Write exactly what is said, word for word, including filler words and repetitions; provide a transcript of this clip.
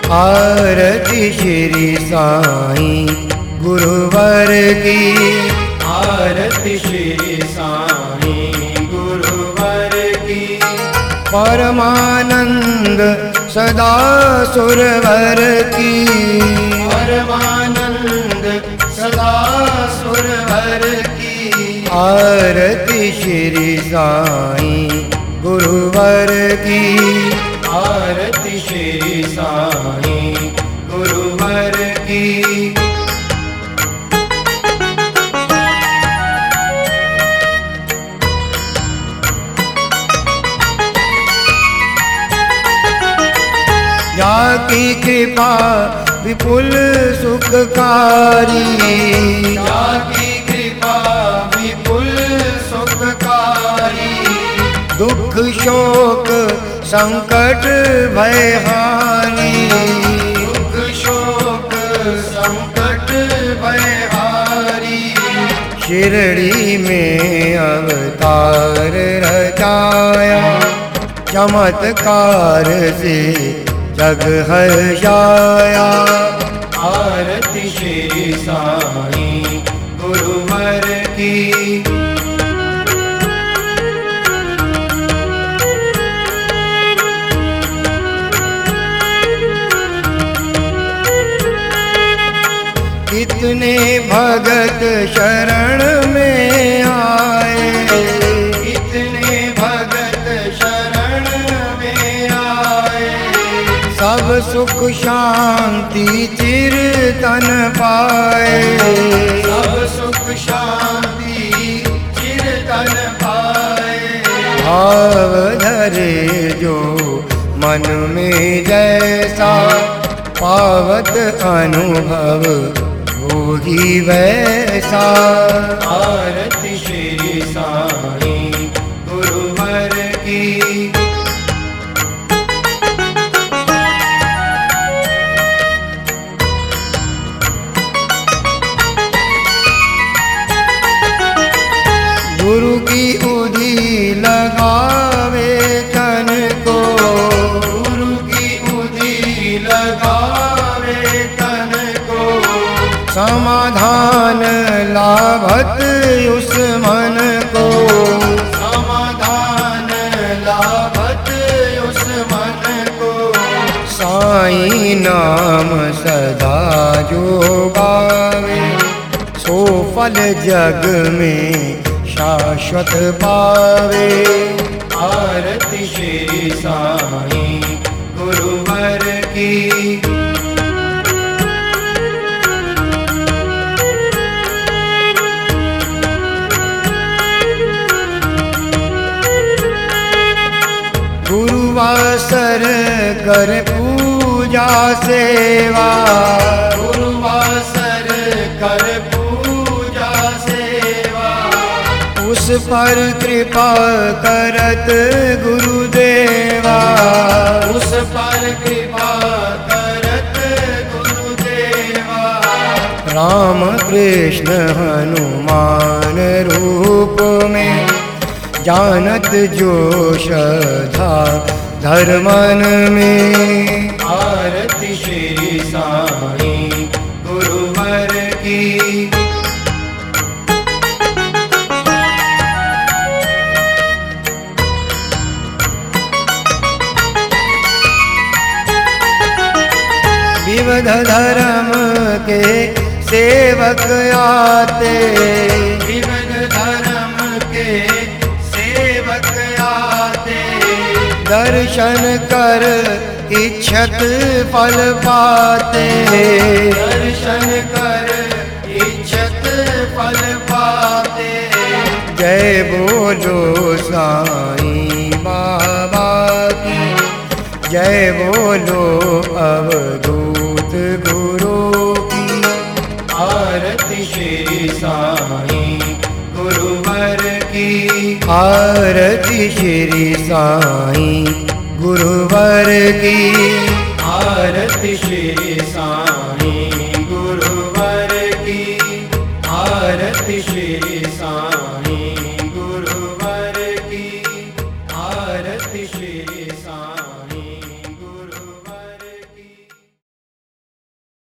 आरती श्री साईं गुरुवर की, आरती श्री साईं गुरुवर की। परमानंद सदा सुरवर की, परमानंद सदा सुरवर की। आरती श्री साईं गुरुवर की, आरती श्री साईं गुरुवर की। जाकी कृपा विपुल सुखकारी, जाकी कृपा विपुल सुखकारी। दुख शोक संकट भय हानि, दुख शोक संकट भय हारी। शिरडी में अवतार रचाया, चमत्कार से जग हर्षाया। आरती श्री साईं गुरुवर की। कितने भगत शरण में आए, कितने भगत शरण में आए। सब सुख शांति चिरतन पाए, सब सुख शांति चिरतन पाए। भाव धरे जो मन में जैसा, पावत अनुभव वो ही वैसा। आरती श्री साईं गुरुवर की। गुरु की उदी लगावे तन को, गुरु की उदी लगावे तन को। समाधान लाभत उस मन को, समाधान लाभत उस मन को। साईं नाम सदा जो गावे, सो फल जग में शाश्वत पावे। आरती श्री साईं गुरुवर की। गुरुवासर कर पूजा सेवा, गुरुवासर कर पूजा सेवा। उस पर कृपा करत गुरुदेवा, उस पर कृपा करत गुरुदेवा। राम कृष्ण हनुमान रूप में, जानत जो श्रद्धा धर्मन में। आरती श्री साईं गुरुवर की। विविध धर्म के सेवक आते, विविध धर्म के सेवक आते। दर्शन कर इच्छत फल पाते, दर्शन कर इच्छत फल पाते। जय बोलो साईं बाबा की, जय बोलो अवधूत गुरु की। आरती श्री साईं गुरुवर की। आरती श्री साईं गुरुवर की। आरती श्री साईं गुरुवर की। आरती श्री साईं।